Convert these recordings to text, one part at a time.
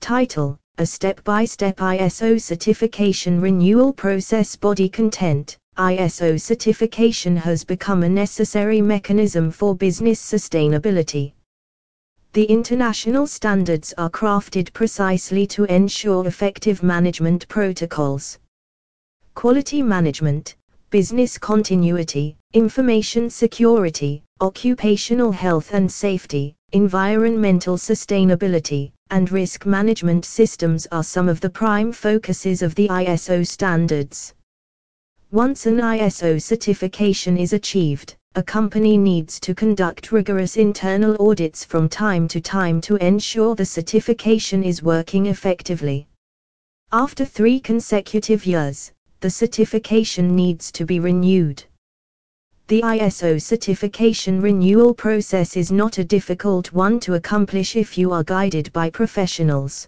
Title: A Step-by-Step ISO Certification Renewal Process. Body content: ISO certification has become a necessary mechanism for business sustainability. The international standards are crafted precisely to ensure effective management protocols, quality management, business continuity, information security, occupational health and safety, environmental sustainability, and risk management systems are some of the prime focuses of the ISO standards. Once an ISO certification is achieved, a company needs to conduct rigorous internal audits from time to time to ensure the certification is working effectively. After 3 consecutive years, the certification needs to be renewed. The ISO certification renewal process is not a difficult one to accomplish if you are guided by professionals.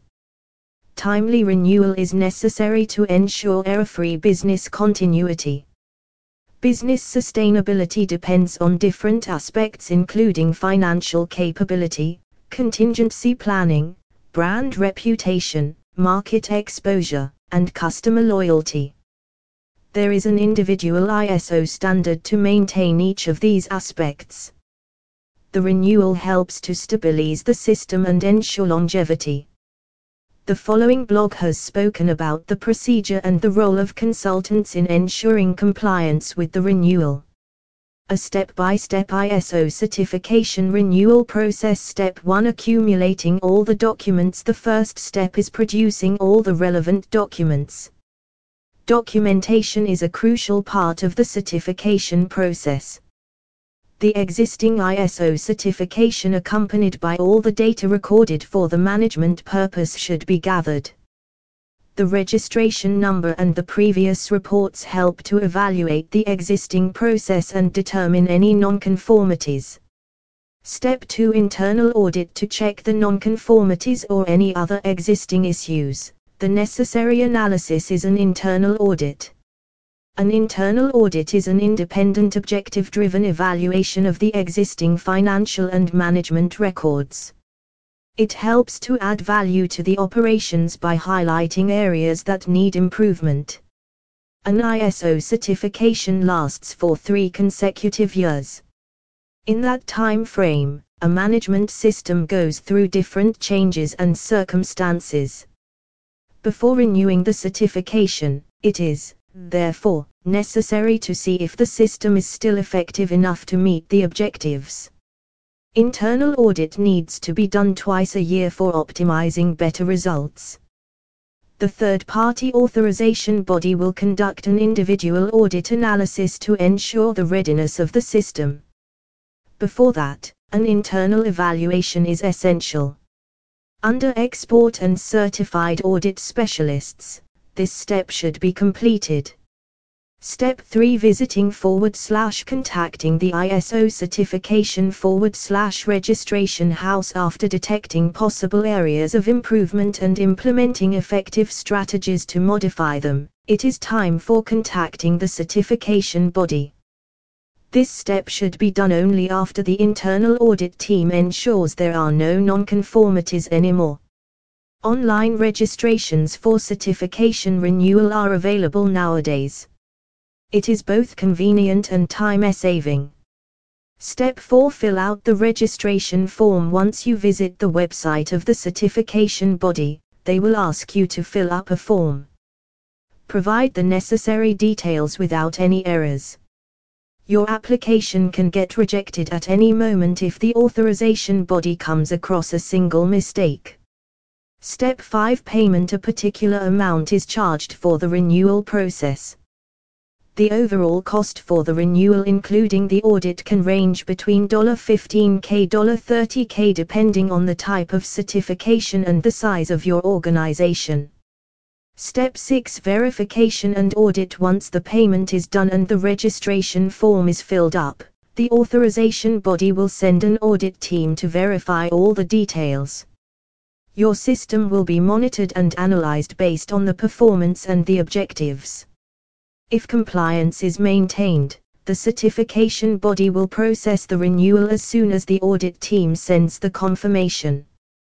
Timely renewal is necessary to ensure error-free business continuity. Business sustainability depends on different aspects including financial capability, contingency planning, brand reputation, market exposure, and customer loyalty. There is an individual ISO standard to maintain each of these aspects. The renewal helps to stabilize the system and ensure longevity. The following blog has spoken about the procedure and the role of consultants in ensuring compliance with the renewal. A step-by-step ISO certification renewal process. Step 1: Accumulating all the documents. The first step is producing all the relevant documents. Documentation is a crucial part of the certification process. The existing ISO certification accompanied by all the data recorded for the management purpose should be gathered. The registration number and the previous reports help to evaluate the existing process and determine any non-conformities. Step 2: Internal audit to check the non-conformities or any other existing issues. The necessary analysis is an internal audit. An internal audit is an independent objective-driven evaluation of the existing financial and management records. It helps to add value to the operations by highlighting areas that need improvement. An ISO certification lasts for 3 consecutive years. In that time frame, a management system goes through different changes and circumstances. Before renewing the certification, it is, therefore, necessary to see if the system is still effective enough to meet the objectives. Internal audit needs to be done twice a year for optimizing better results. The third-party authorization body will conduct an individual audit analysis to ensure the readiness of the system. Before that, an internal evaluation is essential. Under export and certified audit specialists, this step should be completed. Step 3: Visiting/contacting the ISO certification/registration house after detecting possible areas of improvement and implementing effective strategies to modify them. It is time for contacting the certification body. This step should be done only after the internal audit team ensures there are no non-conformities anymore. Online registrations for certification renewal are available nowadays. It is both convenient and time-saving. Step 4: Fill out the registration form. Once you visit the website of the certification body, they will ask you to fill up a form. Provide the necessary details without any errors. Your application can get rejected at any moment if the authorization body comes across a single mistake. Step 5: Payment. A particular amount is charged for the renewal process. The overall cost for the renewal including the audit can range between $15K to $30K depending on the type of certification and the size of your organization. Step 6: Verification and audit. Once the payment is done and the registration form is filled up, the authorization body will send an audit team to verify all the details. Your system will be monitored and analyzed based on the performance and the objectives. If compliance is maintained, the certification body will process the renewal as soon as the audit team sends the confirmation.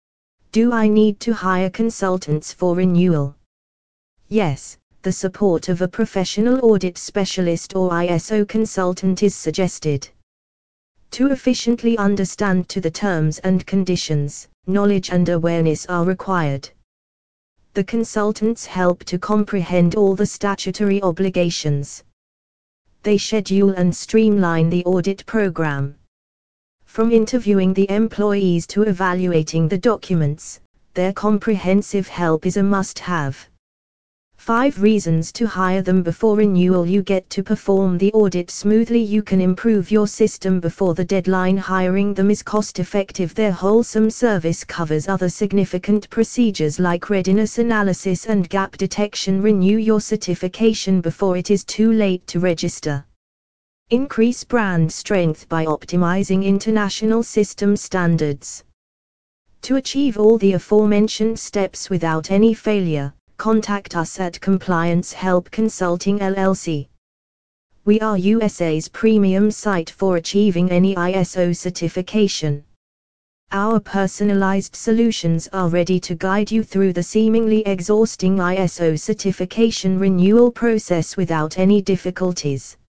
Do I need to hire consultants for renewal? Yes, the support of a professional audit specialist or ISO consultant is suggested. To efficiently understand to the terms and conditions, knowledge and awareness are required. The consultants help to comprehend all the statutory obligations. They schedule and streamline the audit program. From interviewing the employees to evaluating the documents, their comprehensive help is a must-have. 5 reasons to hire them before renewal. You get to perform the audit smoothly. You can improve your system before the deadline. Hiring them is cost-effective. Their wholesome service covers other significant procedures like readiness analysis and gap detection. Renew your certification before it is too late to register. Increase brand strength by optimizing international system standards. To achieve all the aforementioned steps without any failure, contact us at Compliance Help Consulting LLC. We are USA's premium site for achieving any ISO certification. Our personalized solutions are ready to guide you through the seemingly exhausting ISO certification renewal process without any difficulties.